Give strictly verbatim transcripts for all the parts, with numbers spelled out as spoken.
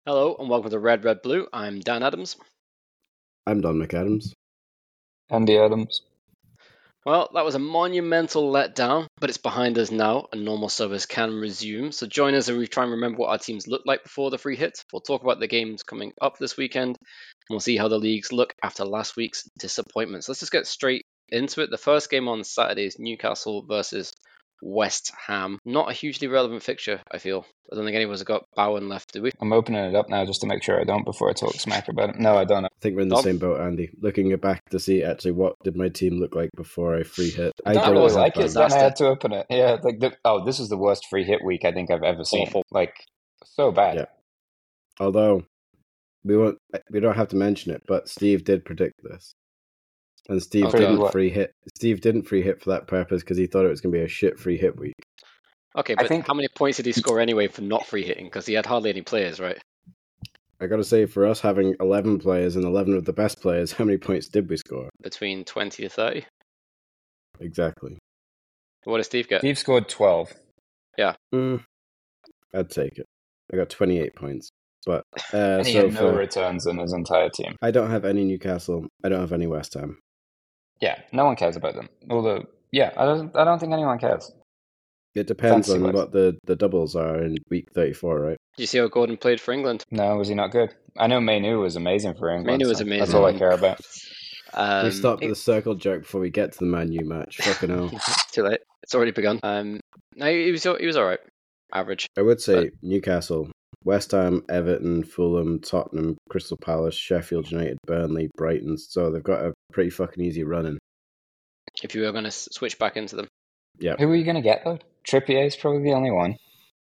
Hello and welcome to Red, Red, Blue. I'm Dan Adams. I'm Don McAdams. Andy Adams. Well, that was a monumental letdown, but it's behind us now and normal service can resume. So join us as we try and remember what our teams looked like before the free hit. We'll talk about the games coming up this weekend, and we'll see how the leagues look after last week's disappointments. Let's just get straight into it. The first game on Saturday is Newcastle versus West Ham. Not a hugely relevant fixture, I feel. I don't think anyone's got Bowen left, do we? I'm opening it up now just to make sure I don't before I talk smack about it. No, I don't. I think we're in the Dom? same boat, Andy. Looking back to see actually what did my team look like before I free hit. I don't don't really have like bad it. Then I disaster. had to open it. Yeah, like the, oh, this is the worst free hit week I think I've ever seen. Awful. Like so bad. Yeah. Although we won't, we don't have to mention it, but Steve did predict this, and Steve Okay. didn't What? free hit. Steve didn't free hit for that purpose because he thought it was going to be a shit free hit week. Okay, I but think- how many points did he score anyway for not free hitting? Because he had hardly any players, right? I got to say, for us having eleven players and eleven of the best players, how many points did we score? Between twenty to thirty. Exactly. What did Steve get? Steve scored twelve. Mm, I'd take it. I got twenty-eight points, but uh, And he so had no for, returns in his entire team. I don't have any Newcastle. I don't have any West Ham. Yeah, no one cares about them. Although, yeah, I don't. I don't think anyone cares. It depends on Fantasy-wise. what the, the doubles are in week thirty-four, right? Did you see how Gordon played for England? No, was he not good? I know Mainu was amazing for England. Mainu was so amazing. That's all I care about. Um, we stopped it- the circle jerk before we get to the Man U match. Fucking hell. Too late. It's already begun. Um, no, he was he was all right. Average. I would say Newcastle, West Ham, Everton, Fulham, Tottenham, Crystal Palace, Sheffield United, Burnley, Brighton. So they've got a pretty fucking easy run in. If you were going to switch back into them, Who are you going to get though? Trippier is probably the only one.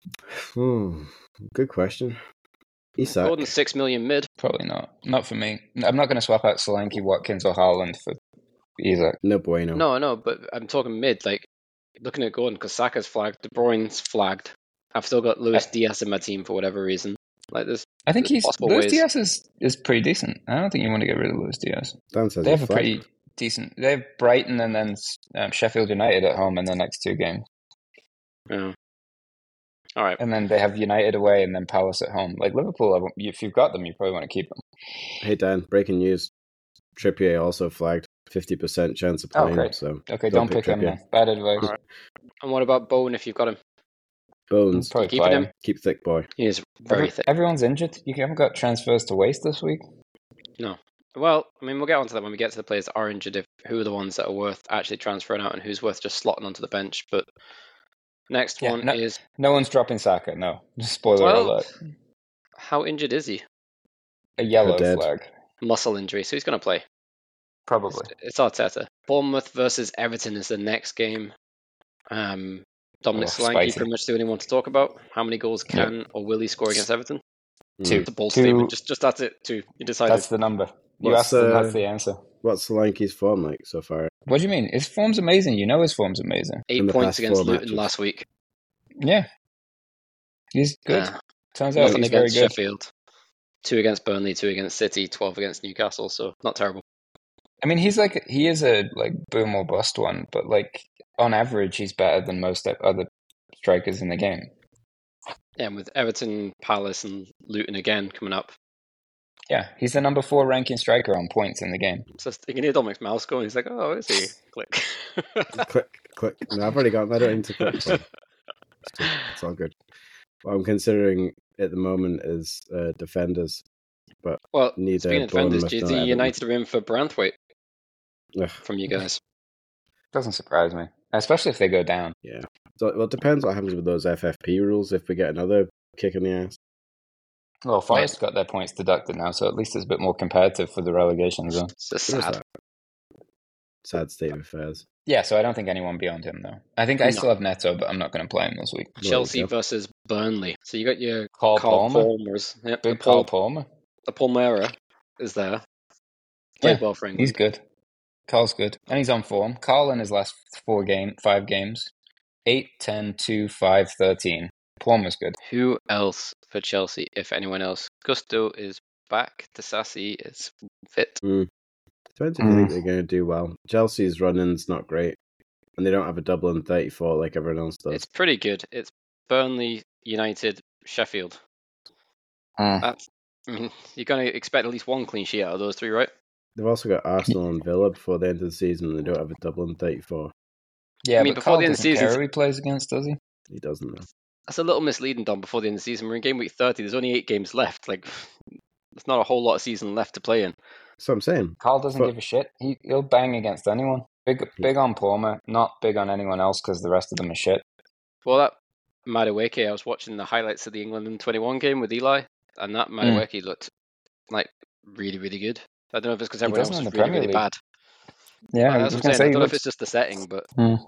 Hmm, good question. Isak. Gordon's six million mid. Probably not. Not for me. I'm not going to swap out Solanke, Watkins, or Haaland for Isaac. No bueno. No, I know, but I'm talking mid. Like looking at Gordon because Saka's flagged, De Bruyne's flagged. I've still got Luis I- Diaz in my team for whatever reason. Like this, I think There's he's possible Luis ways. Diaz is, is pretty decent. I don't think you want to get rid of Luis Diaz. Dan says They have he's a flat. pretty decent. They have Brighton and then um, Sheffield United at home in the next two games, yeah. All right. and then they have United away and then Palace at home. Like Liverpool, I won't- if you've got them, you probably want to keep them. Hey Dan, breaking news. Trippier also flagged fifty percent chance of Oh, playing. great. So Okay, don't, pick him. Trippier. Then. Bad advice. All right. And what about Bowen if you've got him? Bones, Probably Keeping play him? him. keep thick, boy. He is very Every- thick. Everyone's injured. You haven't got transfers to waste this week. Well, I mean, we'll get onto that when we get to the players that are injured, if, who are the ones that are worth actually transferring out and who's worth just slotting onto the bench. But next Yeah, one no- is, No one's dropping Saka. No, spoiler Well- alert. how injured is he? A yellow dead. flag, Muscle injury, so he's going to play. probably. It's Arteta. Bournemouth versus Everton is the next game. Um, Dominic Oh, Solanke, spicy. pretty much the only one to talk about. How many goals can or will he score against Everton? Two. It's a bold Two- statement. Just, just that's it. Two. You decided. That's the number. You What's, asked them, uh, that's the answer. What's Solanke's form like so far? What do you mean? His form's amazing. You know his form's amazing. Eight in the points past against four Luton matches? last week. Yeah. He's good. Uh, Turns out nothing he's very against good. Sheffield. Two against Burnley, two against City, twelve against Newcastle. So not terrible. I mean, he's like he is a like boom or bust one, but like on average, he's better than most other strikers in the game. Yeah, and with Everton, Palace, and Luton again coming up, Yeah, he's the number four ranking striker on points in the game. it's just you can hear Dominic's mouse going. He's like, "Oh, is he?" Click. click, click. No, I've already got him. I don't need to click. So it's, good. It's all good. What I'm considering at the moment is uh, defenders, but Well, neither speaking of defenders, Bournemouth do you nor think Everton. United are in for Branthwaite Ugh, from you guys? Doesn't surprise me, especially if they go down. yeah. So, well, it depends what happens with those F F P rules. If we get another kick in the ass, Well, Forest got their points deducted now, so at least it's a bit more competitive for the relegation zone. It's just What is sad. that? Sad state of affairs. Yeah, so I don't think anyone beyond him though. I think I No. still have Neto, but I'm not going to play him this week. Well, Chelsea yeah. versus Burnley. So you got your Carl Carl Palmer, Palmers. Yep, the, big Carl Paul, Palmer. the Palmera is there. Played Yeah, well for England. He's good. Carl's good, and he's on form. Carl in his last four game, five games, eight, ten, two, five, thirteen. Palmer's good. Who else for Chelsea, if anyone else? Gusto is back. Disasi is fit. Depends if you Mm. think they're going to do well. Chelsea's run-in's not great, and they don't have a double in thirty-four like everyone else does. It's pretty good. It's Burnley, United, Sheffield. Mm. That's, I mean, you're going to expect at least one clean sheet out of those three, right? They've also got Arsenal and Villa before the end of the season, and they don't have a double in thirty-four. Yeah, I mean, but before Carl the end of the doesn't care season, who he plays against, does he? He doesn't know. that's a little misleading, Dom. Before the end of the season, we're in game week thirty. There's only eight games left. Like, there's not a whole lot of season left to play in. That's what I'm saying. Carl doesn't But- give a shit. He, he'll bang against anyone. Big big on Palmer, not big on anyone else because the rest of them are shit. Well, that Madueke, I was watching the highlights of the England under twenty-one game with Eli, and that Madueke looked like really, really good. I don't know if it's because everyone else doesn't was in the really, Premier really League. bad. Yeah, Well, I that's was what I'm saying. gonna say I he don't know if looks. it's just the setting, but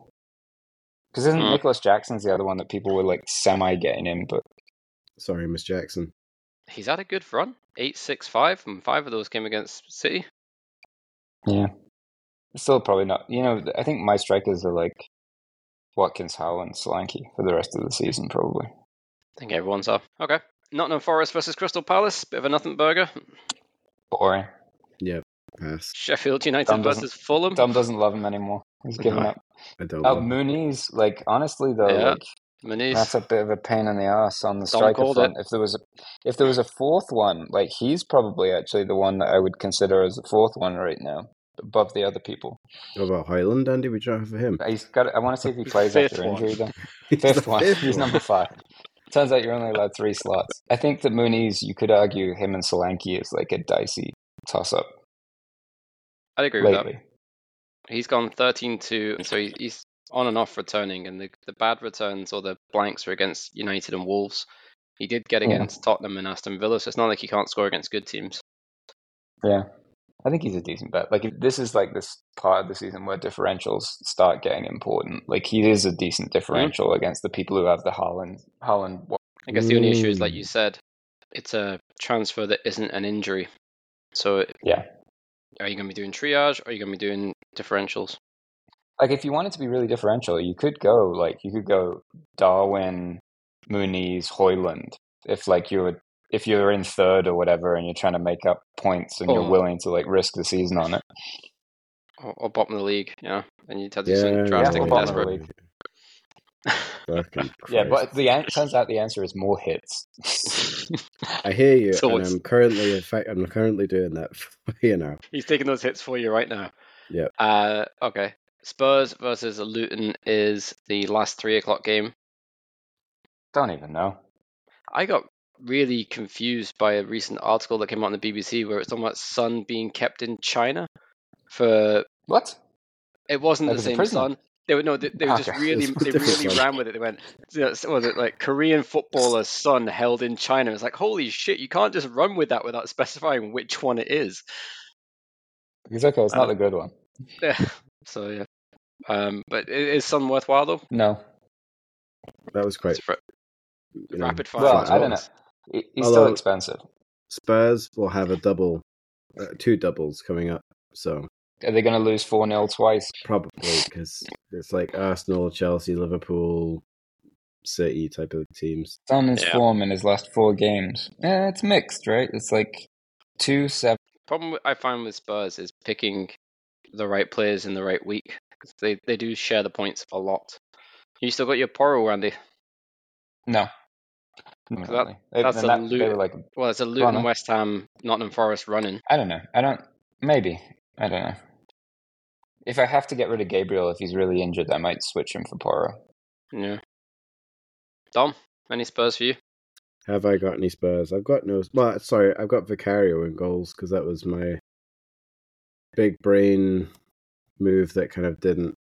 Because isn't Mm. Nicholas Jackson's the other one that people were like semi getting in, but Sorry, Miss Jackson. he's had a good run. eight six five, and five of those came against City. yeah, still probably not. You know, I think my strikers are like Watkins, Howland, Solanke for the rest of the season, probably. I think everyone's up. Okay. Nottingham Forest versus Crystal Palace. Bit of a nothing burger. Boring. Pass. Sheffield United Dom doesn't- versus Fulham. Dom doesn't love him anymore. He's given No. up. I don't Oh, know. Mooney's like honestly though, Yeah. like Maniz. that's a bit of a pain in the ass on the Dom striker called front. If there was a if there was a fourth one, like he's probably actually the one that I would consider as the fourth one right now, above the other people. What about Highland, Andy? Would you have for him? He's got. I want to see if he plays Fifth after one. injury. Then He's fifth the one. fifth He's one. number five. Turns out you're only allowed three slots. I think that Mooney's. You could argue him and Solanke is like a dicey toss up I'd agree with that. lately. He's gone thirteen two, and so he, he's on and off returning, and the, the bad returns or the blanks are against United and Wolves. He did get Yeah. against Tottenham and Aston Villa, so it's not like he can't score against good teams. Yeah, I think he's a decent bet. Like if this is like this part of the season where differentials start getting important. Like he is a decent differential against the people who have the Haaland. Haaland. I guess the only issue is, like Mm. you said, it's a transfer that isn't an injury. So Yeah. are you going to be doing triage, or are you going to be doing differentials? Like if you wanted to be really differential, you could go like you could go Darwin, Mooney's, Hoyland. If like you were if you're in third or whatever and you're trying to make up points and Oh. you're willing to like risk the season on it. Or, or bottom of the league, yeah. And you'd have to do Yeah, something yeah, drastic or and bottom of the desperate. league. Fucking Yeah, Christ. but the an- turns out the answer is more hits. I hear you, It's and always- I'm currently, in fact, I'm currently doing that. For you know, He's taking those hits for you right now. Yep. Uh, okay. Spurs versus Luton is the last three o'clock game. Don't even know. I got really confused by a recent article that came out on the B B C where it's talking about Son being kept in China for. What? It wasn't Like the as a same prisoner? Son. They were no, they, they were just Okay. really, It's they different really Son. ran with it. They went, you know, was it like Korean footballer's son held in China? It's like, holy shit, you can't just run with that without specifying which one it is. It's okay. It's Uh, not the good one. Yeah. So yeah. Um, but i- is Son worthwhile though? No. that was quite It's fr- you know, rapid fire. Well, flat I don't know. out. He- He's still Although- expensive. Spurs will have a double, uh, two doubles coming up, so Are they going to lose four nil twice? probably because it's like Arsenal, Chelsea, Liverpool, City type of teams. On his Yeah. form in his last four games. Yeah, it's mixed, right? It's like two, seven. Problem I find with Spurs is picking the right players in the right week. 'Cause They they do share the points a lot. You still got your Porro, Randy. No. that- Really. They- that's and a that- loot. They were like, Well, it's a on, Luton, then. West Ham, Nottingham Forest running. I don't know. I don't. Maybe. I don't know. If I have to get rid of Gabriel if he's really injured, I might switch him for Porro. Yeah. Dom, any Spurs for you? Have I got any Spurs? I've got no. Well, sorry, I've got Vicario in goals because that was my big brain move that kind of didn't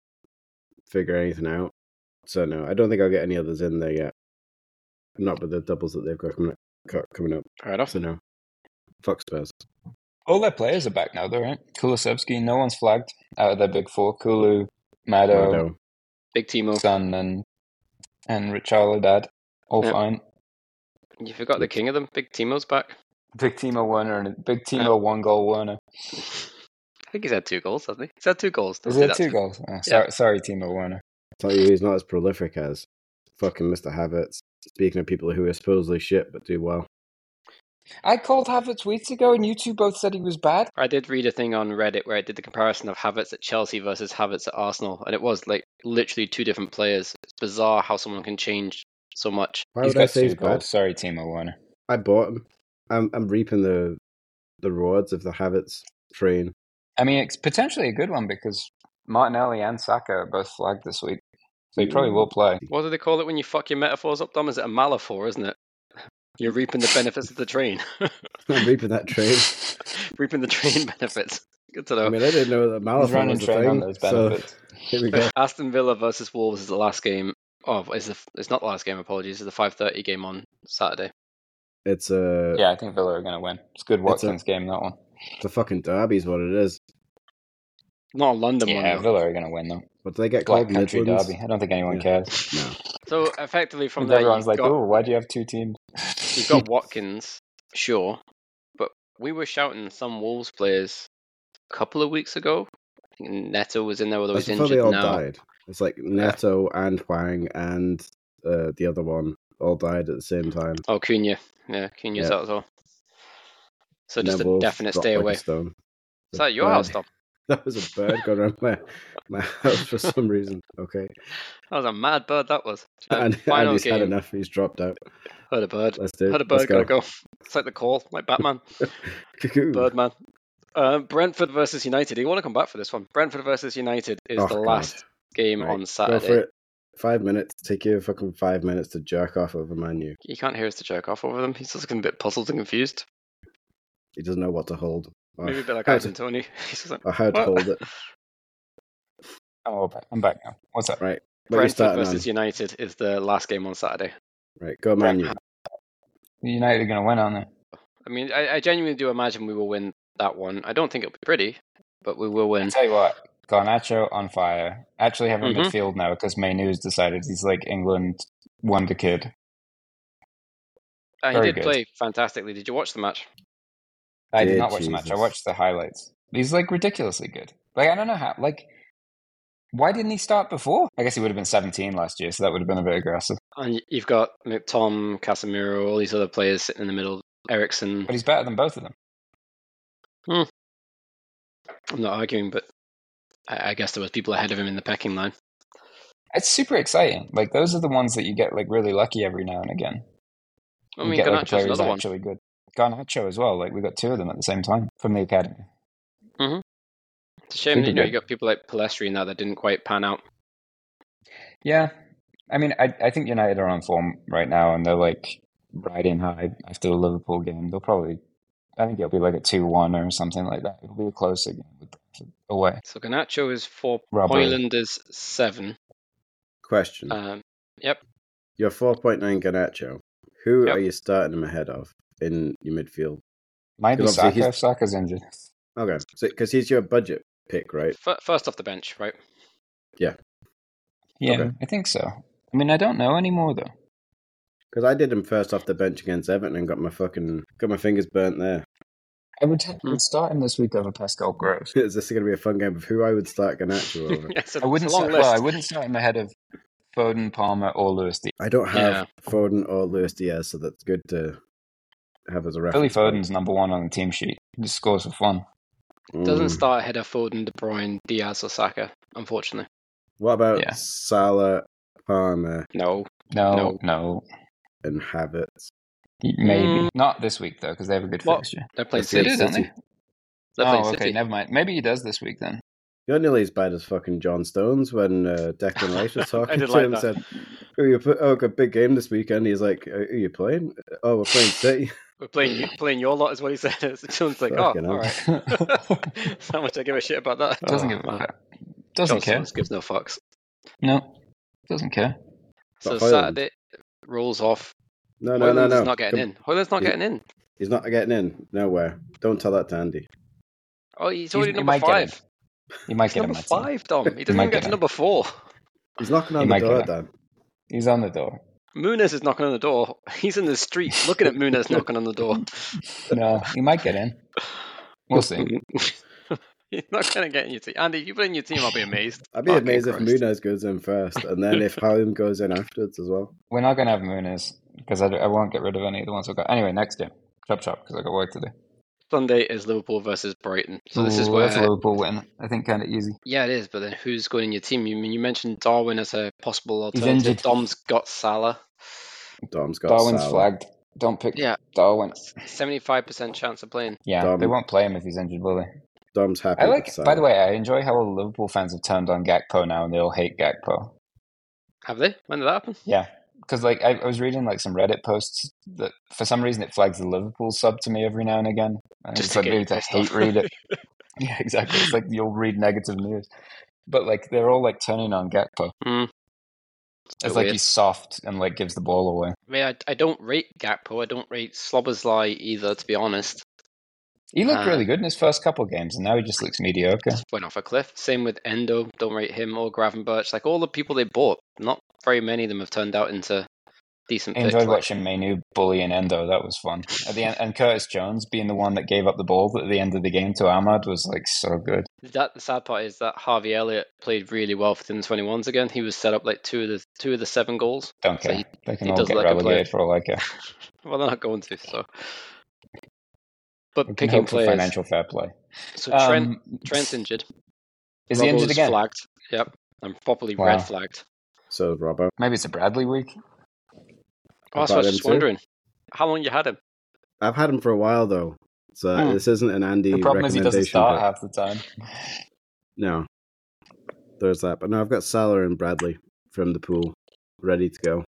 figure anything out. So no, I don't think I'll get any others in there yet. Not with the doubles that they've got coming up. Coming up. Fair enough. So no, fuck Spurs. All their players are back now, though, right? Kulusevski, no one's flagged out of their big four. Kulu, Mado, Mado. Big Timo. Son, and and Richarlison, all Yeah. fine. You forgot the king of them. Big Timo's back. Big Timo Werner and Big Timo Yeah. one goal Werner. I think he's had two goals, hasn't he? He's had two goals. Don't Is say it that two to- goals? Oh, sorry, sorry, Timo Werner. Tell you he's not as prolific as fucking Mister Havertz. Speaking of people who are supposedly shit but do well. I called Havertz weeks ago, and you two both said he was bad. I did read a thing on Reddit where I did the comparison of Havertz at Chelsea versus Havertz at Arsenal, and it was like literally two different players. It's bizarre how someone can change so much. Why He's would I got say two he's goals. bad? Sorry, Timo Werner. I bought him. I'm I'm reaping the the rewards of the Havertz train. I mean, it's potentially a good one because Martinelli and Saka are both flagged this week, so he probably will play. What do they call it when you fuck your metaphors up, Dom? Is it a malaphor, isn't it? You're reaping the benefits of the train. I'm reaping that train. Reaping the train benefits. Good to know. I mean, I didn't know that Malaphor was the train on thing. those So benefits. here we go. Aston Villa versus Wolves is the last game. Oh, it's, the, it's not the last game, apologies. It's the five thirty game on Saturday. It's a Yeah, I think Villa are going to win. It's a good Watkins a- game, that one. it's a fucking derby, is what it is. Not a London one, Yeah, though. Villa are going to win, though. What do they get Black called? Country Midlands? Derby. I don't think anyone Yeah. cares. No. So, effectively, from And there, everyone's you've like, got, oh, why do you have two teams? you've got Watkins, sure. But we were shouting some Wolves players a couple of weeks ago. I think Neto was in there, although That's he's before injured they all now. died. It's like Neto and Huang and uh, the other one all died at the same time. Oh, Cunha. Yeah, Cunha's Yeah. out as well. So And just then a Wolves definite dropped stay like a away. stone. Is that your house, Dom? That was a bird going around my, my house for some reason. Okay. That was a mad bird, that was. Uh, And, final and he's had game. enough. He's dropped out. Heard a bird. Let's do it. Heard a Let's bird, gotta go. It's like the call, like Batman. Cuckoo. Birdman. Uh, Brentford versus United. Do you want to come back for this one? Brentford versus United is Oh, the God. last game Right, on Go Saturday. for it. Five minutes. Take you fucking five minutes to jerk off over Man U. You can't hear us to jerk off over them. He's just looking a bit puzzled and confused. He doesn't know what to hold. Or Maybe a bit like how Ivan to, Tony. He's just like, or how to "What?" hold it. Oh, okay. I'm back now. What's up? Right. What are you Brentford starting versus on? United is the last game on Saturday. Right. Go Man U. United are going to win, aren't they? I mean, I, I genuinely do imagine we will win that one. I don't think it'll be pretty, but we will I win. tell you what, Garnacho on fire. Actually having Mhm. midfield now because Mainoo's decided he's like England wonder kid. Uh, he Very did good. play fantastically. Did you watch the match? I did Dear not watch the match. I Jesus. watched the highlights. He's like ridiculously good. Like I don't know how. Like why didn't he start before? I guess he would have been seventeen last year, so that would have been a bit aggressive. And y- you've got McTom, Casemiro, all these other players sitting in the middle. Ericsson. But he's better than both of them. I'm not arguing, but I, I guess there was people ahead of him in the pecking line. It's super exciting. Like those are the ones that you get like really lucky every now and again. I You mean, get like a Garnacho's player who's another one. actually good. Garnacho as well. Like we got two of them at the same time from the academy. It's a shame that Super you know good. you got people like Palestri now that didn't quite pan out. Yeah, I mean, I I think United are on form right now, and they're like riding high after the Liverpool game. They'll probably, I think it'll be like a two one or something like that. It'll be a closer game with away. So Garnacho is four, Robbery. Hoyland is seven. Question. Um, yep. You're four point nine Garnacho. Who Yep. are you starting him ahead of in your midfield? Might be Because obviously Saka he's- if Saka's injured. Okay. Because he's your budget pick, right? F- first off the bench, right? Yeah, Okay. I think so. I mean, I don't know anymore though. Because I did him first off the bench against Everton and got my fucking got my fingers burnt there. I would, I Hmm. would start him this week over Pascal Gross. Is this going to be a fun game of who I would start Garnacho over? Yes, I wouldn't it's a long start. list. Well, I wouldn't start him ahead of Foden, Palmer, or Lewis Diaz. I don't have Yeah. Foden or Luis Diaz, so that's good to have as a Billy reference. point. Foden's number one on the team sheet. He just scores for fun. Doesn't Mm. start ahead of Foden, De Bruyne, Diaz, or Saka, unfortunately. What about Yeah. Salah, Palmer, No. No, No. no, and Havertz? maybe Mm. not this week though, because they have a good What? fixture. They're playing That's They City. do, don't City. they? They're playing Oh, okay, City. never mind. Maybe he does this week then. You're nearly as bad as fucking John Stones when uh, Declan Rice was talking I did to like him that. and said, "Oh, you put oh, got a big game this weekend." He's like, "Are are you playing? Oh, we're playing City." We're playing you, playing your lot, is what he said. John's like, oh, Fucking all hell. right. That's how much I give a shit about that. Doesn't Oh, give a man. fuck. Doesn't John care. Stones gives no fucks. No, doesn't care. So But Hoyland. Saturday rolls off. No, no, no, Hoyland's no. not getting Come- in. Hoyland's not He- getting in. He's not getting in. Nowhere. Don't tell that to Andy. Oh, he's He's- already he number might get five. He might He's get him. number my team. five, Dom. He doesn't might even get get to him. number four. He's knocking He on the might door, get Dan. He's on the door. Muniz is knocking on the door. He's in the street looking at Muniz knocking on the door. No, he might get in. We'll see. He's not going to get in your team. Andy, if you put in your team, I'll be amazed. I'd be Fucking amazed if Christ. Muniz goes in first, and then if Haaland goes in afterwards as well. We're not going to have Muniz because I, I won't get rid of any of the ones I've got. Anyway, next game. Chop chop because I've got work to do. Sunday is Liverpool versus Brighton. So this is Ooh, where, that's a Liverpool win. I think kind of easy. yeah, it is. But then who's going in your team? You mean you mentioned Darwin as a possible He's alternative. injured. Dom's got Salah. Dom's got Darwin's Salah. flagged. don't pick Yeah. Darwin. seventy-five percent chance of playing. Yeah, Dom. they won't play him if he's injured, will they? Dom's happy. I with like. Salah. By the way, I enjoy how all Liverpool fans have turned on Gakpo now, and they all hate Gakpo. Have they? When did that happen? Yeah, because like I, I was reading like some Reddit posts that for some reason it flags the Liverpool sub to me every now and again. And Just it's to like get maybe you to pissed hate off. read it. Yeah, exactly. It's like you'll read negative news, but like they're all like turning on Gakpo. Mm. It's Bit like weird. he's soft and like gives the ball away. I mean, I, I don't rate Gakpo. I don't rate Slobberslai either, to be honest. He looked Uh, really good in his first couple games, and now he just looks mediocre. Just went off a cliff. Same with Endo. Don't rate him or Gravenberch. Like all the people they bought, not very many of them have turned out into decent I picks. enjoyed Like, watching Mainu bully and Endo. That was fun. At the end, and Curtis Jones being the one that gave up the ball at the end of the game to Ahmad was like so good. that the sad part is that Harvey Elliott played really well for the twenty-ones again. He was set up like two of the two of the seven goals. Don't So care. he- they can he all does get like a player. relegated for all I care. Well, they're not going to. So, but We can picking hope for players. financial fair play. So Trent Um, Trent's injured. Is he injured Robbo's again? Flagged. Yep, and properly Wow. red flagged. So Robbo. Maybe it's a Bradley week. Oh, that's what I I've was had just him too. wondering. How long you had him? I've had him for a while though. So Hmm. this isn't an Andy The problem is he doesn't recommendation. start but- half the time. No. There's that. But no, I've got Salah and Bradley from the pool ready to go.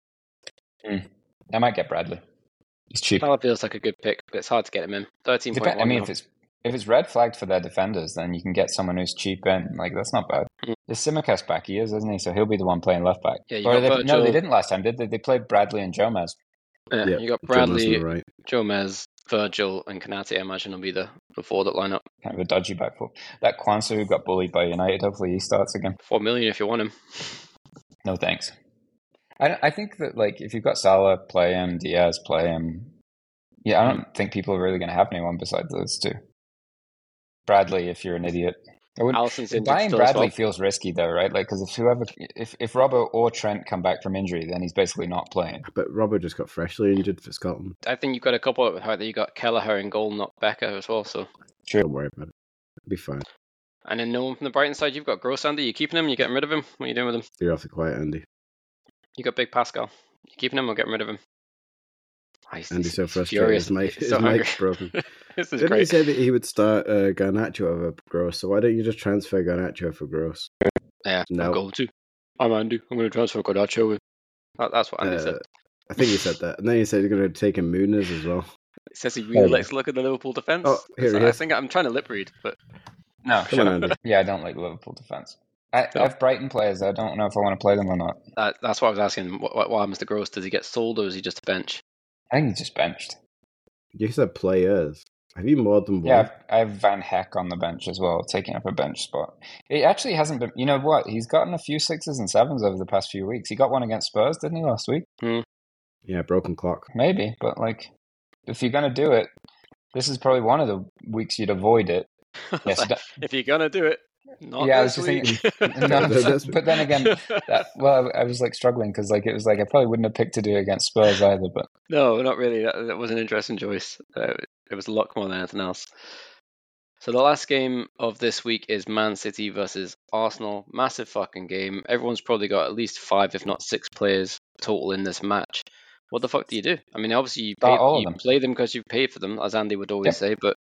I might get Bradley. He's cheap. Salah feels like a good pick, but it's hard to get him in. Thirteen point Dep- I one. mean, if it's if it's red flagged for their defenders, then you can get someone who's cheap in. Like that's not bad. Mm. Is Simicast back? He is, isn't he? So he'll be the one playing left back. Yeah, you Or got they, no, Virgil. they didn't last time, did they? They played Bradley and Jomez. yeah, Yep, you got Jonas on Bradley, the right. Jomez, Virgil, and Kanate. I imagine will be the the four that line up. Kind of a dodgy back foot. That Kwanzaa who got bullied by United. Hopefully he starts again. Four million if you want him. No thanks. I I think that like if you've got Salah, play him. Diaz, play him. Yeah, I don't think people are really going to have anyone besides those two. Bradley, if you're an idiot. I wouldn't- Allison's injured Buying still as Bradley well. feels risky though, right? Like because if whoever, if if Robbo or Trent come back from injury, then he's basically not playing. But Robbo just got freshly injured for Scotland. I think you've got a couple of how you got Kelleher in goal, not Becker as well. So, Don't worry about it. It'll be fine. and then no one from the Brighton side. You've got Gross Andy. You keeping him? You getting rid of him? What are you doing with him? You're off the quiet, Andy. You got Big Pascal. You keeping him or getting rid of him? Oh, he's, Andy's he's- so he's frustrated. furious. His, mic, He's his so mic's angry. broken. This is Didn't he great. say that he would start uh, Garnacho over Gross? So why don't you just transfer Garnacho for Gross? Yeah, No. I'm going to. I'm Andy. I'm going to transfer Garnacho. That, that's what Andy Uh, said. I think he said that. And then he said he's going to take in Muniz as well. He says he really Oh, likes to look at the Liverpool defence. Oh, here So he I is. think I'm trying to lip read, but No, Come on, Andy. yeah, I don't like Liverpool defense. I, No. I have Brighton players. I don't know if I want to play them or not. that, that's what I was asking. What, what, what happens to Gross? Does he get sold or is he just a bench? I think he's just benched. You said players. Have you more than one? Yeah, I've, I have Van Heck on the bench as well, taking up a bench spot. It actually hasn't been. You know what? He's gotten a few sixes and sevens over the past few weeks. He got one against Spurs, didn't he, last week? Yeah, broken clock. Maybe, but like, if you're gonna do it, this is probably one of the weeks you'd avoid it. Yes, that- if you're going to do it, not Yeah, I was this just week. thinking- No, but then again, that, well, I was like struggling because like it was like I probably wouldn't have picked to do it against Spurs either. But No, not really. That, that was an interesting choice. Uh, it was luck more than anything else. So the last game of this week is Man City versus Arsenal. Massive fucking game. Everyone's probably got at least five, if not six players total in this match. What the fuck do you do? I mean, obviously you, pay, Start all of you them. play them because you paid for them, as Andy would always Yep. say. But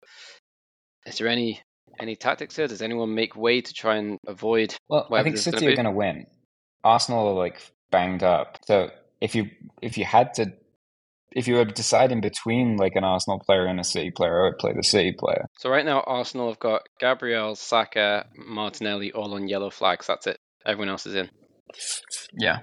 is there any any tactics here? Does anyone make way to try and avoid? well, I Whatever think this is City gonna are be. going to win. Arsenal are like banged up. So if you if you had to, if you were deciding between like an Arsenal player and a City player, I would play the City player. So right now, Arsenal have got Gabriel, Saka, Martinelli all on yellow flags. That's it. Everyone else is in. Yeah.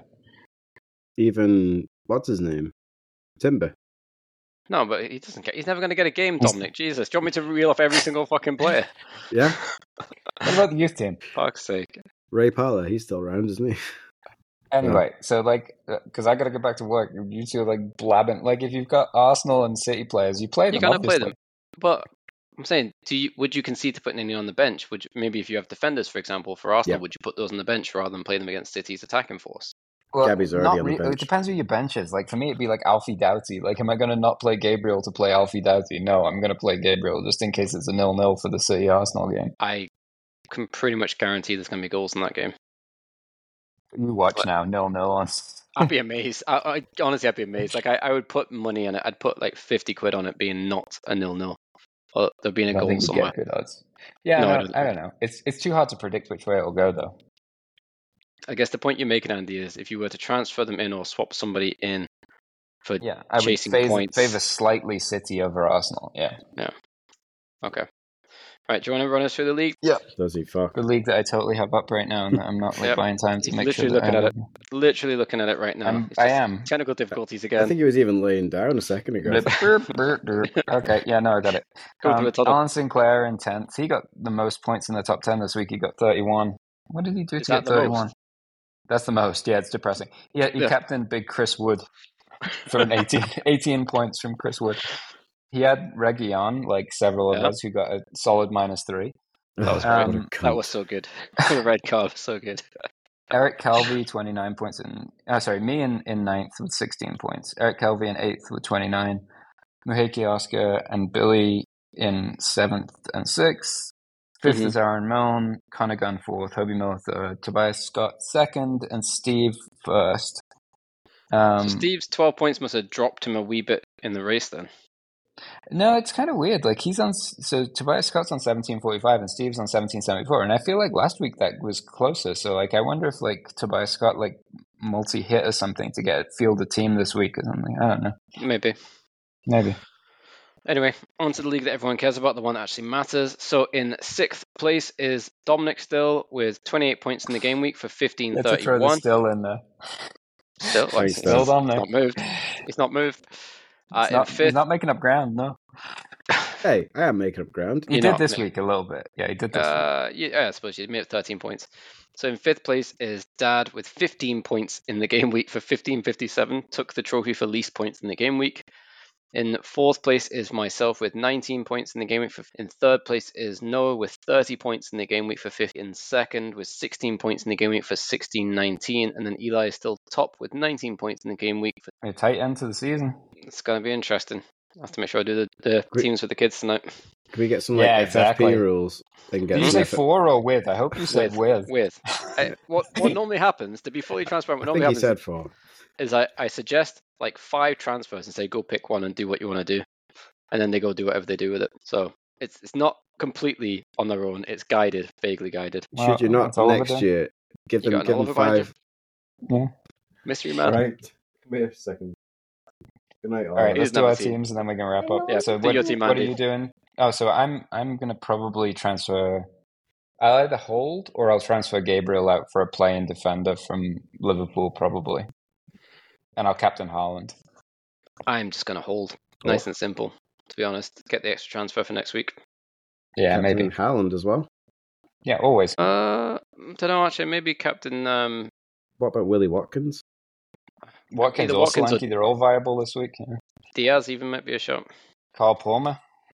Even, what's his name? Timber. No, but he doesn't get. He's never going to get a game, Dominic. Jesus, do you want me to reel off every single fucking player? Yeah? What about the youth team? Fuck's sake. Ray Parler, he's still around, isn't he? Anyway, so like, because I got to go back to work. You two are like blabbing. Like, if you've got Arsenal and City players, you play them. You're going to play obviously. them. But I'm saying, do you would you concede to putting any on the bench? Would you, maybe if you have defenders, for example, for Arsenal, Yeah. would you put those on the bench rather than play them against City's attacking force? Well, Gabby's already not on the re- bench. It depends who your bench is. Like for me, it'd be like Alfie Doughty. Like, am I going to not play Gabriel to play Alfie Doughty? No, I'm going to play Gabriel just in case it's a nil-nil for the City Arsenal game. I can pretty much guarantee there's going to be goals in that game. You watch What? now, nil-nil on I'd be amazed. I, I honestly, I'd be amazed. Like I, I would put money on it. I'd put like fifty quid on it being not a nil-nil, or there being a I don't goal think you somewhere. get good odds. Yeah, No, I no, don't. I don't know. It's it's too hard to predict which way it'll go, though. I guess the point you're making, Andy, is if you were to transfer them in or swap somebody in for Yeah, I would chasing favor, points. favor slightly City over Arsenal. Yeah. Okay. Right, do you want to run us through the league? Does he fuck? The league that I totally have up right now, and that I'm not like Yep. buying time to He's make literally sure that looking I at it. Literally looking at it right now. I'm, It's I just am. Technical difficulties I again. think he was even laying down a second ago. Okay, yeah, no, I got it. Go to Um, the tunnel. Alan Sinclair in tenth. He got the most points in the top ten this week. He got thirty-one. What did he do Is to that get the thirty-one? most? That's the most. Yeah, it's depressing. Yeah, he Yeah. captained Big Chris Wood for an eighteen, eighteen points from Chris Wood. He had Reggie on, like several of Yeah. us, who got a solid minus three. That was Oh, great. what a Um, cunt. That was so good. The red card was so good. Eric Calvi, twenty-nine points. In, oh, sorry, me in, in ninth with sixteen points. Eric Calvi in eighth with twenty-nine. Muheki Oscar and Billy in seventh and sixth. Fifth Mhm. is Aaron Milne. Connor Gunn fourth. Hobie Miller third. Tobias Scott second. And Steve first. Um, So Steve's twelve points must have dropped him a wee bit in the race then. No, it's kind of weird. Like he's on, so Tobias Scott's on seventeen forty-five and Steve's on seventeen seventy-four, and I feel like last week that was closer. So like, I wonder if like Tobias Scott like multi-hit or something to get field a team this week or something. I don't know. Maybe. Maybe. Anyway, on to the league that everyone cares about, the one that actually matters. So in sixth place is Dominic still with twenty-eight points in the game week for fifteen Let's throw the thirty-one. still in there. Still, well, Thanks, he's, Still he's Dominic. not moved. He's not moved. Uh, He's in not, he's fifth, not making up ground. No, Hey, I am making up ground. he You're did not, this mate. week a little bit. Yeah, he did this week. uh, yeah, I suppose you made it thirteen points. So in fifth place is Dad with fifteen points in the game week for fifteen fifty-seven. Took the trophy for least points in the game week. In fourth place is myself with nineteen points in the game week. For, in third place is Noah with thirty points in the game week for fifty. In second with sixteen points in the game week for sixteen nineteen. And then Eli is still top with nineteen points in the game week. For, A tight end to the season. it's going to be interesting. I have to make sure I do the, the Great. teams for the kids tonight. Can we get some like Yeah, F F P exactly. rules? And get Did you some say F- for or with? I hope you said with. With. I, what, what normally happens, to be fully transparent, what I think normally he happens said four. is I, I suggest like five transfers and say, go pick one and do what you want to do. And then they go do whatever they do with it. So it's it's not completely on their own. It's guided, vaguely guided. Well, Should you not that's Oliver next then. year give You them got an give them Oliver behind you? five? Yeah. Mystery man. Right. Wait a second. Good night, All right, He's let's do never our seen- teams and then we can wrap up. Yeah, so do what, your team, what are Andy. you doing? Oh, so I'm I'm gonna probably transfer. I'll either hold or I'll transfer Gabriel out for a play-in defender from Liverpool, probably, and I'll captain Haaland. I'm just going to hold. Oh. Nice and simple, to be honest. Get the extra transfer for next week. Yeah, Captain maybe. Haaland as well. Yeah, always. Uh, don't know, actually. Maybe Captain um, What about Willie Watkins? Watkins either or Watkins or- Solanke, they're all viable this week. Yeah. Diaz even might be a shot. Carl Palmer.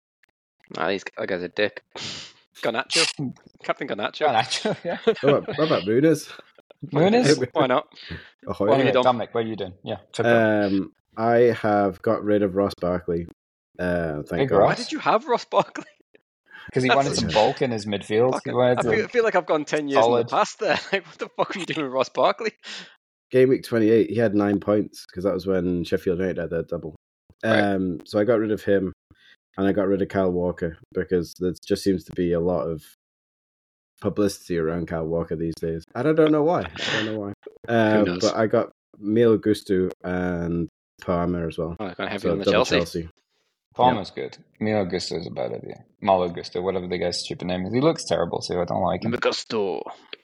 Nah, he's, that guy's a dick. Garnacho. Captain Garnacho. Garnacho, yeah. What about, what about Muniz? Muniz. Why not? Ahoy. Well, Anyway, Dom? Dominic, what are you doing? Yeah, chip in. Um, I have got rid of Ross Barkley. Uh, thank Big God. Ross? Why did you have Ross Barkley? Because he wanted to bulk in his midfield. He Fucking- wanted I to, feel, I feel like I've gone ten years Solid. in the past there. Like, what the fuck are you doing with Ross Barkley? Game week twenty-eight, he had nine points because that was when Sheffield United had their double. Right. Um, so I got rid of him, and I got rid of Kyle Walker because there just seems to be a lot of publicity around Kyle Walker these days. And I don't know why. I don't know why. Um, knows? but I got Milo Gusto and Palmer as well. Oh, they're going heavy So on the double Chelsea. Palmer's good. Milo Gusto is a bad idea. Malo Gusto, whatever the guy's stupid name is. He looks terrible too. I don't like him. Gusto.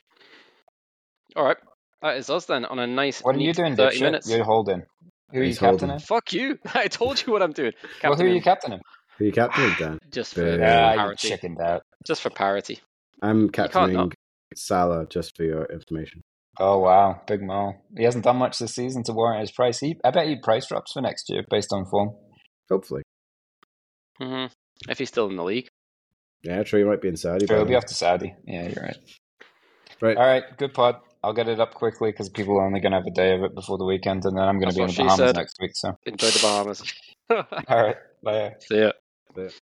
All right. That is us then on a nice What are you neat doing, thirty dipshit? minutes. You're holding. Who are you He's holding. captaining? Fuck you. I told you what I'm doing. Well, who are you Captain captaining? Who you captaining, Dan? just for Yeah, Ah, you parity. chickened out. Just for parity. I'm can't captaining not. Salah, just for your information. Oh wow, big Mo. He hasn't done much this season to warrant his price. He, I bet he price drops for next year based on form. Hopefully. hmm If he's still in the league. Yeah, true, he might be in Saudi. Sure, by he'll be then. off to Saudi. Yeah, you're right. Right. All right, good pod. I'll get it up quickly because people are only going to have a day of it before the weekend, and then I'm going That's to be in what the she Bahamas said. next week. So, Enjoy the Bahamas. all right, bye. See ya. But-